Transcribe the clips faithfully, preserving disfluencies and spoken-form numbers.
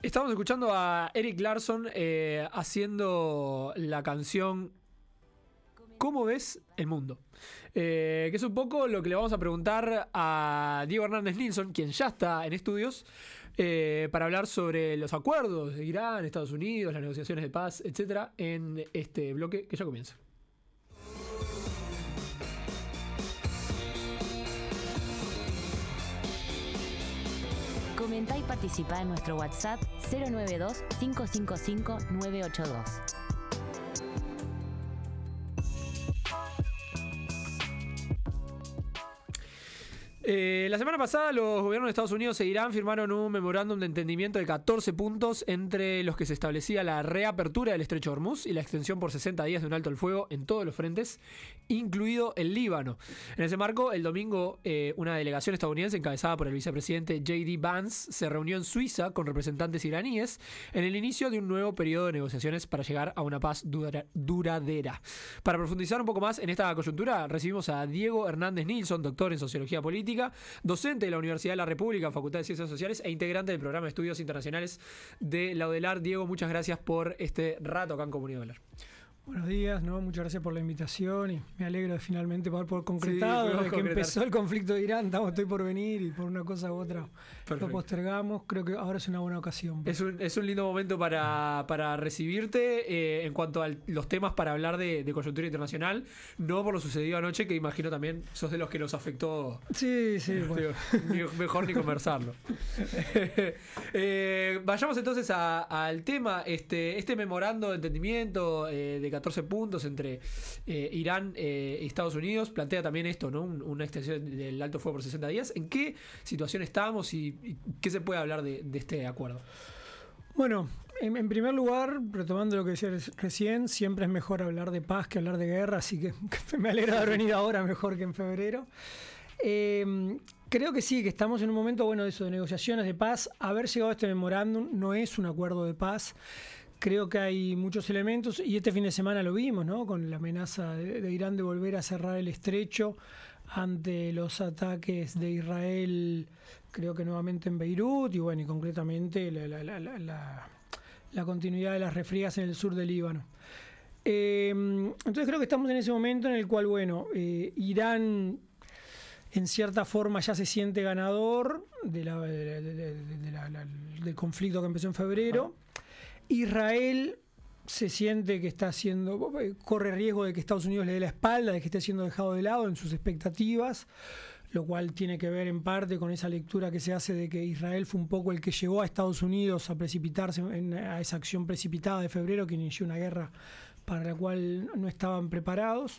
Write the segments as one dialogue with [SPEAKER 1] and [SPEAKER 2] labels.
[SPEAKER 1] Estamos escuchando a Erik Larson eh, haciendo la canción ¿Cómo ves el mundo? Eh, que es un poco lo que le vamos a preguntar a Diego Hernández Nilsson, quien ya está en estudios, eh, para hablar sobre los acuerdos de Irán, Estados Unidos, las negociaciones de paz, etcétera, en este bloque que ya comienza.
[SPEAKER 2] Comenta y participa en nuestro WhatsApp cero nueve dos, cinco cinco cinco, nueve ocho dos.
[SPEAKER 1] Eh, la semana pasada los gobiernos de Estados Unidos e Irán firmaron un memorándum de entendimiento de catorce puntos entre los que se establecía la reapertura del estrecho de Hormuz y la extensión por sesenta días de un alto el fuego en todos los frentes, incluido el Líbano. En ese marco, el domingo, eh, una delegación estadounidense encabezada por el vicepresidente J D Vance se reunió en Suiza con representantes iraníes en el inicio de un nuevo periodo de negociaciones para llegar a una paz dura- duradera. Para profundizar un poco más en esta coyuntura, recibimos a Diego Hernández Nilsson, doctor en Sociología Política, docente de la Universidad de la República, Facultad de Ciencias Sociales e integrante del programa de estudios internacionales de la UDELAR. Diego, muchas gracias por este rato acá en Comunidad UDELAR.
[SPEAKER 3] Buenos días, ¿no? Muchas gracias por la invitación y me alegro de finalmente poder por concretado,
[SPEAKER 1] Sí,
[SPEAKER 3] desde que
[SPEAKER 1] concretar.
[SPEAKER 3] empezó el conflicto de Irán, estamos, estoy por venir y por una cosa u otra
[SPEAKER 1] Perfecto.
[SPEAKER 3] lo postergamos, creo que ahora es una buena ocasión.
[SPEAKER 1] Es un, es un lindo momento para, para recibirte eh, en cuanto a los temas para hablar de, de coyuntura internacional, no por lo sucedido anoche, que imagino también sos de los que nos afectó.
[SPEAKER 3] Sí, sí, bueno.
[SPEAKER 1] Digo, ni- mejor ni conversarlo. Eh, vayamos entonces a- al tema. Este, este memorando de entendimiento eh, de catorce puntos entre eh, Irán eh, y Estados Unidos plantea también esto, ¿no? Un- una extensión del alto fuego por sesenta días. ¿En qué situación estamos y, y qué se puede hablar de, de este acuerdo?
[SPEAKER 3] Bueno, en, en primer lugar, retomando lo que decías recién, siempre es mejor hablar de paz que hablar de guerra, así que, que me alegra de haber venido ahora mejor que en febrero. Eh, creo que sí, que estamos en un momento bueno de eso, de negociaciones de paz. Haber llegado a este memorándum no es un acuerdo de paz. Creo que hay muchos elementos, y este fin de semana lo vimos, ¿no? Con la amenaza de, de Irán de volver a cerrar el estrecho ante los ataques de Israel, creo que nuevamente en Beirut, y bueno, y concretamente la, la, la, la, la, la continuidad de las refriegas en el sur del Líbano. Eh, entonces creo que estamos en ese momento en el cual, bueno, eh, Irán en cierta forma ya se siente ganador de la, de, de, de, de la, la, del conflicto que empezó en febrero. Israel se siente que está haciendo, corre riesgo de que Estados Unidos le dé la espalda, de que esté siendo dejado de lado en sus expectativas, lo cual tiene que ver en parte con esa lectura que se hace de que Israel fue un poco el que llevó a Estados Unidos a precipitarse en, a esa acción precipitada de febrero que inició una guerra para la cual no estaban preparados.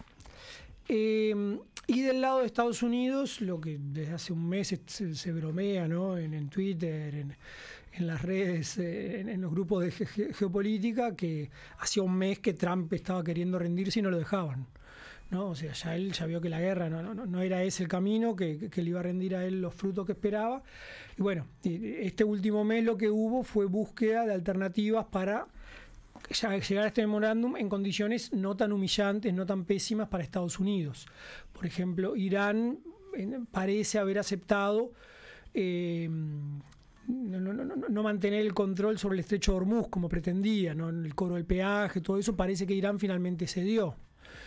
[SPEAKER 3] Eh, y del lado de Estados Unidos, lo que desde hace un mes se, se bromea, ¿no? en, en Twitter, en, en las redes, en, en los grupos de ge- geopolítica, que hacía un mes que Trump estaba queriendo rendirse y no lo dejaban, ¿no? O sea, ya él ya vio que la guerra no, no, no era ese el camino, que, que le iba a rendir a él los frutos que esperaba. Y bueno, este último mes lo que hubo fue búsqueda de alternativas para ya llegar a este memorándum en condiciones no tan humillantes, no tan pésimas para Estados Unidos. Por ejemplo, Irán eh, parece haber aceptado eh, no, no, no, no mantener el control sobre el estrecho de Hormuz como pretendía, ¿no? El cobro del peaje, todo eso, parece que Irán finalmente cedió.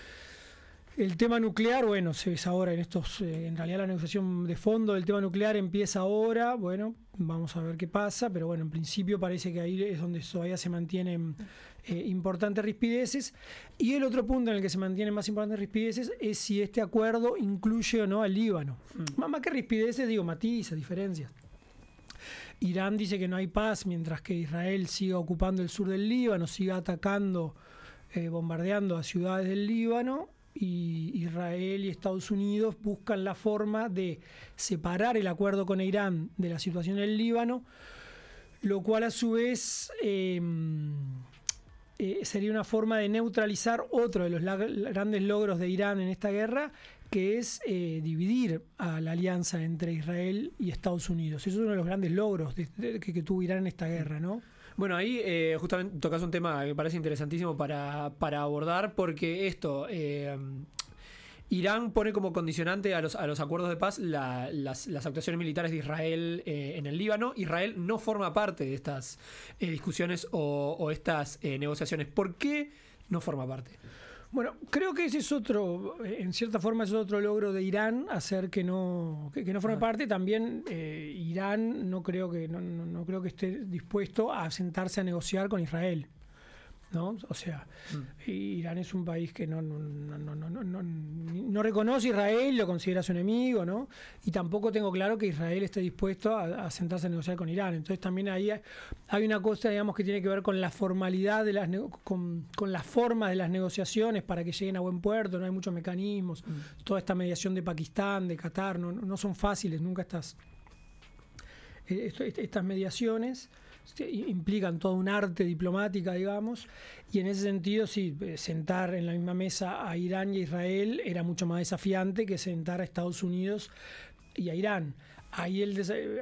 [SPEAKER 3] El tema nuclear, bueno, se ve ahora en estos, eh, en realidad la negociación de fondo del tema nuclear empieza ahora, bueno, vamos a ver qué pasa, pero bueno, en principio parece que ahí es donde todavía se mantienen eh, importantes rispideces. Y el otro punto en el que se mantienen más importantes rispideces es si este acuerdo incluye o no al Líbano. Mm. Más, más que rispideces, digo, matices, diferencias. Irán dice que no hay paz mientras que Israel siga ocupando el sur del Líbano, siga atacando, eh, bombardeando a ciudades del Líbano. Y Israel y Estados Unidos buscan la forma de separar el acuerdo con Irán de la situación en el Líbano, lo cual a su vez eh, eh, sería una forma de neutralizar otro de los la- grandes logros de Irán en esta guerra, que es eh, dividir a la alianza entre Israel y Estados Unidos. Eso es uno de los grandes logros de, de, que, que tuvo Irán en esta guerra, ¿no?
[SPEAKER 1] Bueno, ahí eh, justamente tocas un tema que me parece interesantísimo para, para abordar, porque esto, eh, Irán pone como condicionante a los, a los acuerdos de paz la, las, las actuaciones militares de Israel eh, en el Líbano. Israel no forma parte de estas eh, discusiones o, o estas eh, negociaciones. ¿Por qué no forma parte?
[SPEAKER 3] Bueno, creo que ese es otro, en cierta forma es otro logro de Irán, hacer que no que, que no forme ah. parte. También eh, Irán no creo que no, no, no creo que esté dispuesto a sentarse a negociar con Israel, ¿no? O sea, mm. Irán es un país que no no, no, no, no, no, no reconoce a Israel, lo considera su enemigo, ¿no? Y tampoco tengo claro que Israel esté dispuesto a, a sentarse a negociar con Irán. Entonces también ahí hay, hay una cosa, digamos, que tiene que ver con la formalidad de las con, con la forma de las negociaciones para que lleguen a buen puerto. No hay muchos mecanismos. Mm. Toda esta mediación de Pakistán, de Qatar, no, no son fáciles nunca estas esto, estas mediaciones. Implican todo un arte diplomática, digamos, y en ese sentido sí, sentar en la misma mesa a Irán y a Israel era mucho más desafiante que sentar a Estados Unidos y a Irán. Ahí el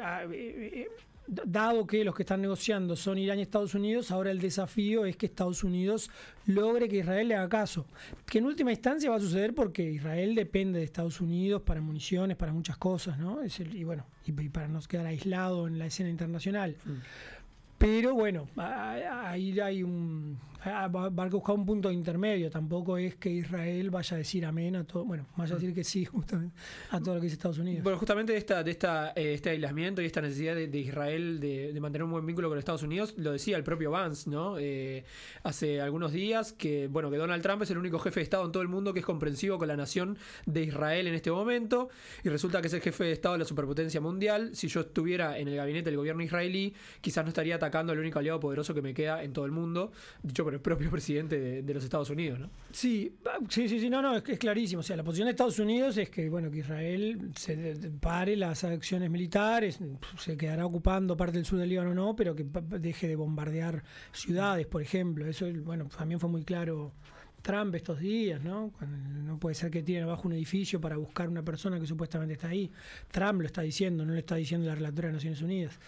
[SPEAKER 3] dado que los que están negociando son Irán y Estados Unidos, ahora el desafío es que Estados Unidos logre que Israel le haga caso, que en última instancia va a suceder porque Israel depende de Estados Unidos para municiones, para muchas cosas, ¿no? Es el, y bueno, y, y para no quedar aislado en la escena internacional. Mm. Pero bueno, ahí hay un va a buscar un punto intermedio. Tampoco es que Israel vaya a decir amén a todo, bueno, vaya a decir que sí justamente a todo lo que dice Estados Unidos.
[SPEAKER 1] Bueno, justamente de esta, de esta, eh, este aislamiento y esta necesidad de, de Israel de, de mantener un buen vínculo con Estados Unidos, lo decía el propio Vance, ¿no? Eh, hace algunos días que, bueno, que Donald Trump es el único jefe de Estado en todo el mundo que es comprensivo con la nación de Israel en este momento, y resulta que es el jefe de Estado de la superpotencia mundial. Si yo estuviera en el gabinete del gobierno israelí, quizás no estaría atacando al único aliado poderoso que me queda en todo el mundo, dicho por el propio presidente de, de los Estados Unidos, ¿no?
[SPEAKER 3] Sí, sí, sí, sí, no, no, es, es clarísimo. O sea, la posición de Estados Unidos es que, bueno, que Israel se de, de, pare las acciones militares, se quedará ocupando parte del sur del Líbano o no, pero que deje de bombardear ciudades, por ejemplo. Eso, bueno, también fue muy claro Trump estos días, ¿no? Cuando no puede ser que tiren abajo un edificio para buscar una persona que supuestamente está ahí. Trump lo está diciendo, no lo está diciendo la relatora de Naciones Unidas.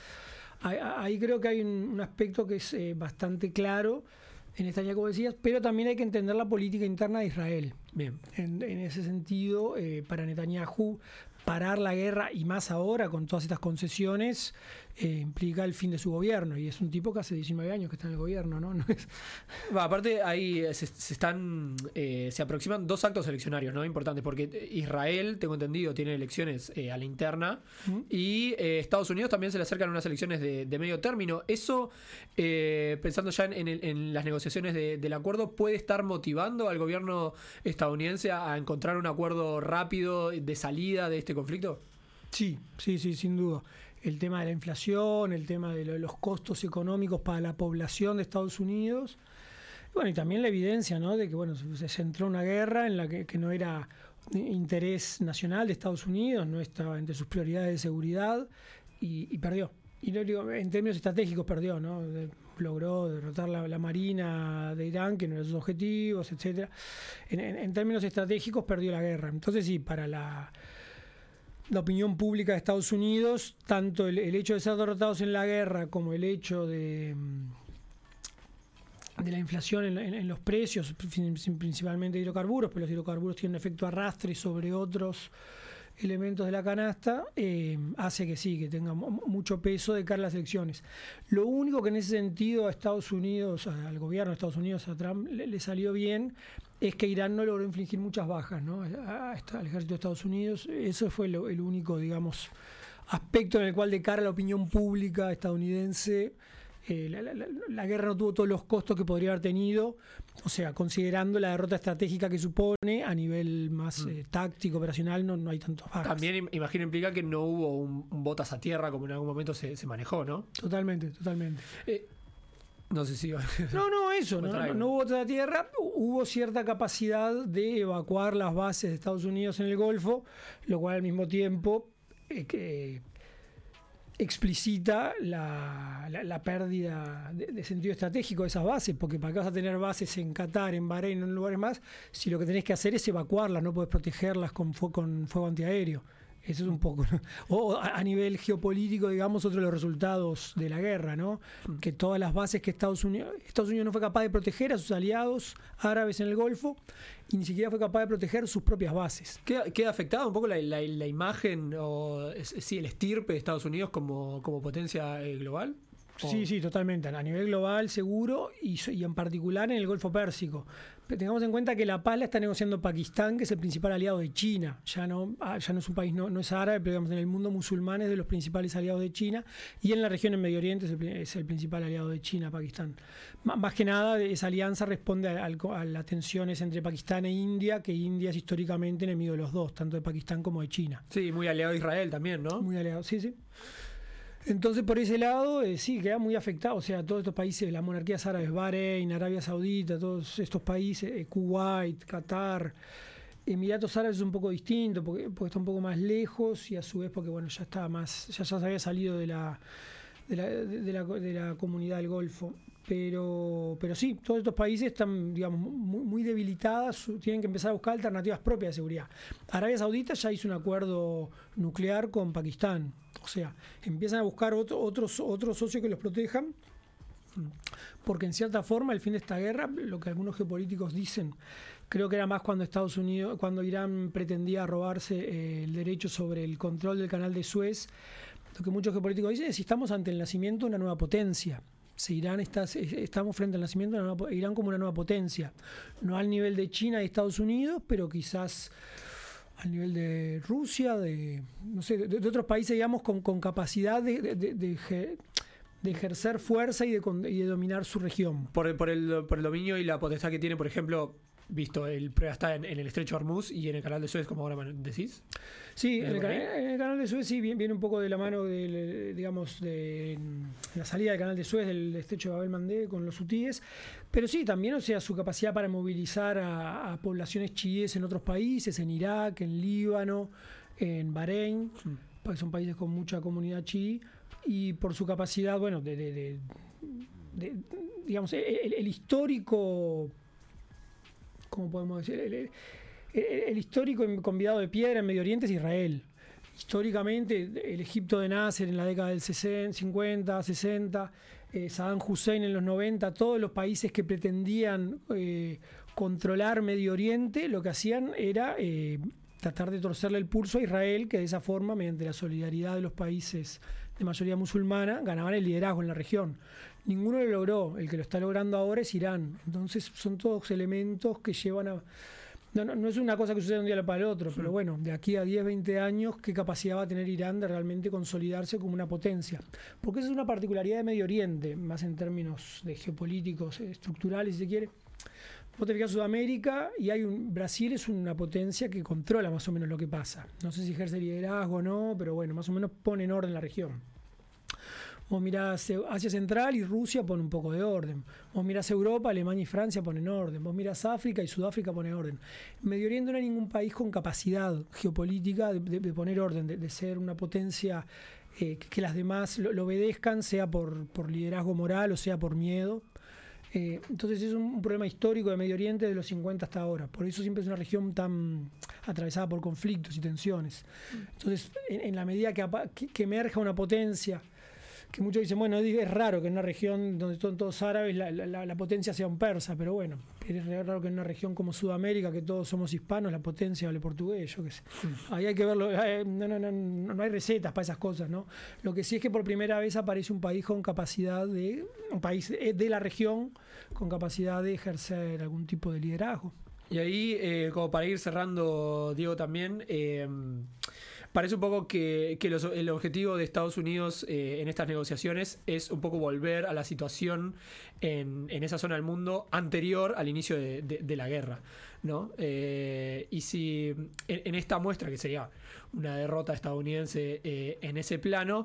[SPEAKER 3] Ahí creo que hay un, un aspecto que es eh, bastante claro en esta línea, como decías, pero también hay que entender la política interna de Israel. Bien. En, en ese sentido, eh, para Netanyahu, parar la guerra, y más ahora con todas estas concesiones, eh, implica el fin de su gobierno. Y es un tipo que hace diecinueve años que está en el gobierno, ¿no? no es...
[SPEAKER 1] Va, aparte, ahí se, se están eh, se aproximan dos actos eleccionarios, ¿no? Importantes, porque Israel, tengo entendido, tiene elecciones eh, a la interna, uh-huh. y eh, Estados Unidos también se le acercan unas elecciones de, de medio término. Eso, eh, pensando ya en, en, el, en las negociaciones de, del acuerdo, ¿puede estar motivando al gobierno estadounidense a, a encontrar un acuerdo rápido de salida de este conflicto?
[SPEAKER 3] Sí, sí, sí, sin duda. El tema de la inflación, el tema de los costos económicos para la población de Estados Unidos. Bueno, y también la evidencia, ¿no?, de que, bueno, se centró una guerra en la que, que no era interés nacional de Estados Unidos, no estaba entre sus prioridades de seguridad, y, y perdió. Y no digo, en términos estratégicos perdió, ¿no? De, logró derrotar la, la marina de Irán, que no eran sus objetivos, etcétera. En, en, en términos estratégicos perdió la guerra. Entonces sí, para la... la opinión pública de Estados Unidos, tanto el, el hecho de ser derrotados en la guerra como el hecho de, de la inflación en, en, en los precios, principalmente de hidrocarburos, pero los hidrocarburos tienen un efecto arrastre sobre otros elementos de la canasta, eh, hace que sí, que tenga mucho peso de cara a las elecciones. Lo único que en ese sentido a Estados Unidos, al gobierno de Estados Unidos, a Trump, le, le salió bien, es que Irán no logró infligir muchas bajas, ¿no?, al ejército de Estados Unidos. Eso fue lo, el único, digamos, aspecto en el cual de cara a la opinión pública estadounidense, eh, la, la, la guerra no tuvo todos los costos que podría haber tenido, o sea, considerando la derrota estratégica que supone, a nivel más mm. eh, táctico, operacional, no, no hay tantos bajas.
[SPEAKER 1] También imagino implica que no hubo un, un botas a tierra como en algún momento se, se manejó, ¿no?
[SPEAKER 3] Totalmente, totalmente.
[SPEAKER 1] Eh, No sé si...
[SPEAKER 3] No, no, eso, no, no, no hubo otra tierra, hubo cierta capacidad de evacuar las bases de Estados Unidos en el Golfo, lo cual al mismo tiempo eh, que explicita la, la, la pérdida de, de sentido estratégico de esas bases, porque para qué vas a tener bases en Qatar, en Bahrein, en lugares más, si lo que tenés que hacer es evacuarlas, no podés protegerlas con, fu- con fuego antiaéreo. Eso es un poco, ¿no? O a, a nivel geopolítico, digamos, otro de los resultados de la guerra, ¿no? Que todas las bases que Estados Unidos, Estados Unidos no fue capaz de proteger a sus aliados árabes en el Golfo y ni siquiera fue capaz de proteger sus propias bases.
[SPEAKER 1] ¿Queda, queda afectada un poco la, la, la imagen o sí, el estirpe de Estados Unidos como, como potencia eh, global?
[SPEAKER 3] Sí, sí, totalmente. A nivel global, seguro, y, y en particular en el Golfo Pérsico. Pero tengamos en cuenta que la paz la está negociando Pakistán, que es el principal aliado de China. Ya no, ya no es un país, no, no es árabe, pero digamos, en el mundo musulmán es de los principales aliados de China. Y en la región en Medio Oriente es el, es el principal aliado de China, Pakistán. M- más que nada, esa alianza responde a, a, a las tensiones entre Pakistán e India, que India es históricamente enemigo de los dos, tanto de Pakistán como de China.
[SPEAKER 1] Sí, muy aliado de Israel también, ¿no?
[SPEAKER 3] Muy aliado, sí, sí. Entonces, por ese lado, eh, sí, queda muy afectado. O sea, todos estos países, las monarquías árabes, Bahrein, Arabia Saudita, todos estos países, eh, Kuwait, Qatar, Emiratos Árabes es un poco distinto porque, porque está un poco más lejos y a su vez porque, bueno, ya estaba más, ya, ya se había salido de la, de la, de, de la, de la comunidad del Golfo. Pero, pero sí, todos estos países están, digamos, muy, muy debilitadas, tienen que empezar a buscar alternativas propias de seguridad. Arabia Saudita ya hizo un acuerdo nuclear con Pakistán, o sea, empiezan a buscar otro, otros, otros socios que los protejan, porque en cierta forma el fin de esta guerra, lo que algunos geopolíticos dicen, creo que era más cuando Estados Unidos, cuando Irán pretendía robarse eh, el derecho sobre el control del canal de Suez, lo que muchos geopolíticos dicen es si estamos ante el nacimiento de una nueva potencia. Si Irán está, estamos frente al nacimiento de una nueva, Irán como una nueva potencia, no al nivel de China y Estados Unidos, pero quizás al nivel de Rusia, de no sé, de, de otros países, digamos, con, con capacidad de, de, de, de, de ejercer fuerza y de, y de dominar su región.
[SPEAKER 1] Por, por, el, por el dominio y la potestad que tiene, por ejemplo, visto, el prueba está en, en el estrecho de Hormuz y en el canal de Suez, como ahora decís.
[SPEAKER 3] Sí, en el, canal, en el canal de Suez sí viene un poco de la mano de, digamos, de la salida del canal de Suez, del estrecho de Bab el-Mandeb con los hutíes, pero sí, también, o sea, su capacidad para movilizar a, a poblaciones chiíes en otros países, en Irak, en Líbano, en Bahrein, mm. porque son países con mucha comunidad chií, y por su capacidad, bueno, de, de, de, de digamos, el, el histórico, ¿cómo podemos decir? El, el, El, el histórico convidado de piedra en Medio Oriente es Israel. Históricamente, el Egipto de Nasser en la década del sesenta, cincuenta, sesenta, eh, Saddam Hussein en los noventa, todos los países que pretendían eh, controlar Medio Oriente, lo que hacían era eh, tratar de torcerle el pulso a Israel, que de esa forma, mediante la solidaridad de los países de mayoría musulmana, ganaban el liderazgo en la región. Ninguno lo logró. El que lo está logrando ahora es Irán. Entonces, son todos elementos que llevan a... No, no, no es una cosa que sucede de un día para el otro, sí. Pero bueno, de aquí a diez, veinte años, ¿qué capacidad va a tener Irán de realmente consolidarse como una potencia? Porque esa es una particularidad de Medio Oriente, más en términos de geopolíticos, eh, estructurales, si se quiere. Vos te fijas Sudamérica y hay un Brasil es una potencia que controla más o menos lo que pasa. No sé si ejerce liderazgo o no, pero bueno, más o menos pone en orden la región. Vos mirás Asia Central y Rusia pone un poco de orden. Vos mirás Europa, Alemania y Francia ponen orden. Vos mirás África y Sudáfrica pone orden. En Medio Oriente no hay ningún país con capacidad geopolítica de, de, de poner orden, de, de ser una potencia eh, que, que las demás lo, lo obedezcan, sea por, por liderazgo moral o sea por miedo. Eh, entonces es un, un problema histórico de Medio Oriente de los cincuenta hasta ahora. Por eso siempre es una región tan atravesada por conflictos y tensiones. Entonces, en, en la medida que, que, que emerja una potencia, que muchos dicen, bueno, es raro que en una región donde son todos árabes la, la, la potencia sea un persa, pero bueno, es raro que en una región como Sudamérica, que todos somos hispanos, la potencia hable portugués, yo qué sé. Ahí hay que verlo, no, no, no, no hay recetas para esas cosas, ¿no? Lo que sí es que por primera vez aparece un país con capacidad de, un país de la región con capacidad de ejercer algún tipo de liderazgo.
[SPEAKER 1] Y ahí, eh, como para ir cerrando, Diego, también... Eh, parece un poco que, que los, el objetivo de Estados Unidos eh, en estas negociaciones es un poco volver a la situación en, en esa zona del mundo anterior al inicio de, de, de la guerra, ¿no? Eh, y si en, en esta muestra, que sería una derrota estadounidense eh, en ese plano,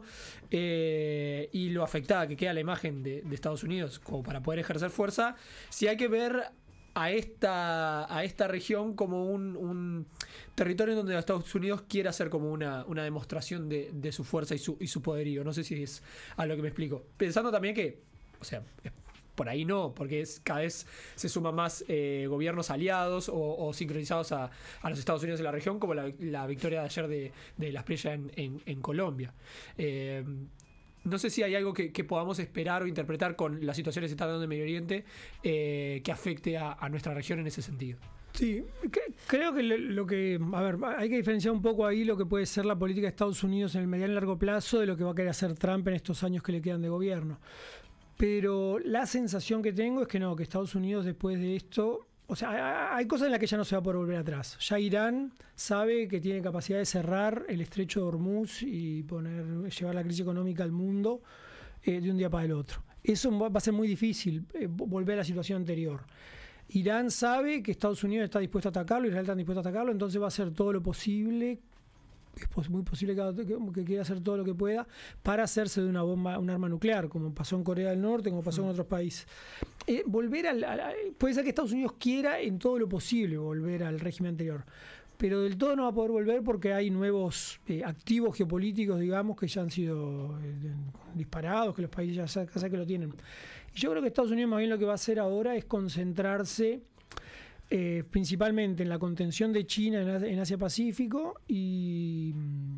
[SPEAKER 1] eh, y lo afectada que queda la imagen de, de Estados Unidos como para poder ejercer fuerza, si hay que ver a esta, a esta región como un, un territorio en donde Estados Unidos quiere hacer como una, una demostración de, de su fuerza y su, y su poderío. No sé si es a lo que me explico. Pensando también que, o sea, por ahí no, porque es, cada vez se suman más eh, gobiernos aliados o, o sincronizados a, a los Estados Unidos de la región, como la, la victoria de ayer de, de las Espriella en, en, en Colombia. Eh, no sé si hay algo que, que podamos esperar o interpretar con la situación que se está dando en Medio Oriente eh, que afecte a, a nuestra región en ese sentido.
[SPEAKER 3] Sí, que, creo que lo, lo que, a ver, hay que diferenciar un poco ahí lo que puede ser la política de Estados Unidos en el mediano y largo plazo de lo que va a querer hacer Trump en estos años que le quedan de gobierno. Pero la sensación que tengo es que no, que Estados Unidos después de esto, o sea, hay cosas en las que ya no se va a poder volver atrás. Ya Irán sabe que tiene capacidad de cerrar el estrecho de Hormuz y poner, llevar la crisis económica al mundo eh, de un día para el otro. Eso va a ser muy difícil, eh, volver a la situación anterior. Irán sabe que Estados Unidos está dispuesto a atacarlo, Israel está dispuesto a atacarlo, entonces va a hacer todo lo posible, es muy posible que, que, que quiera hacer todo lo que pueda para hacerse de una bomba, un arma nuclear, como pasó en Corea del Norte, como pasó mm. en otros países. Eh, volver al, al, puede ser que Estados Unidos quiera en todo lo posible volver al régimen anterior, pero del todo no va a poder volver porque hay nuevos eh, activos geopolíticos, digamos, que ya han sido eh, disparados, que los países ya saben que lo tienen. Y yo creo que Estados Unidos más bien lo que va a hacer ahora es concentrarse Eh, principalmente en la contención de China en, en Asia-Pacífico y,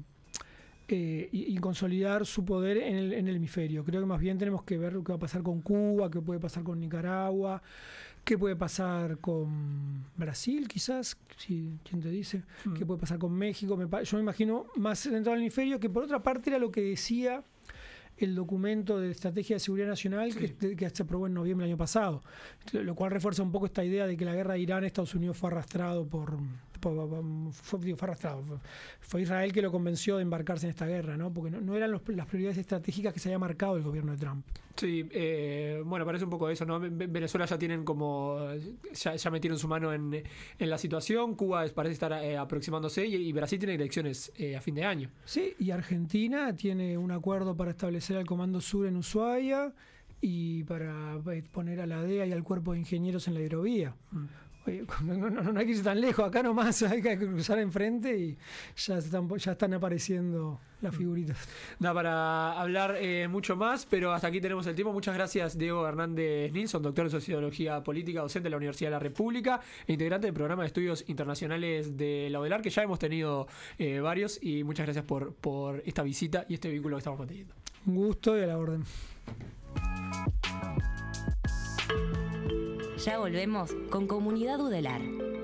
[SPEAKER 3] eh, y, y consolidar su poder en el, en el hemisferio. Creo que más bien tenemos que ver lo que va a pasar con Cuba, qué puede pasar con Nicaragua, qué puede pasar con Brasil, quizás, si, ¿quién te dice? Mm. ¿Qué puede pasar con México? Me, yo me imagino más dentro del hemisferio, que por otra parte era lo que decía el documento de Estrategia de Seguridad Nacional sí. que, que se aprobó en noviembre del año pasado, lo cual refuerza un poco esta idea de que la guerra de Irán, Estados Unidos fue arrastrado por, por fue, digo, fue arrastrado, fue Israel que lo convenció de embarcarse en esta guerra, ¿no? Porque no, no eran los, las prioridades estratégicas que se había marcado el gobierno de Trump.
[SPEAKER 1] Sí, eh, bueno, parece un poco eso, ¿no? Venezuela ya tienen como, ya, ya metieron su mano en, en la situación, Cuba parece estar eh, aproximándose y, y Brasil tiene elecciones eh, a fin de año.
[SPEAKER 3] Sí, y Argentina tiene un acuerdo para establecer al Comando Sur en Ushuaia y para poner a la D E A y al Cuerpo de Ingenieros en la hidrovía. Mm. Oye, no, no, no, no hay que irse tan lejos, acá nomás hay que cruzar enfrente y ya están, ya están apareciendo las figuritas.
[SPEAKER 1] Da para hablar eh, mucho más, pero hasta aquí tenemos el tiempo. Muchas gracias, Diego Hernández Nilsson, doctor en Sociología Política, docente de la Universidad de la República e integrante del programa de estudios internacionales de la UDELAR, que ya hemos tenido eh, varios, y muchas gracias por, por esta visita y este vínculo que estamos manteniendo.
[SPEAKER 3] Un gusto y a la orden.
[SPEAKER 2] Ya volvemos con Comunidad UDELAR.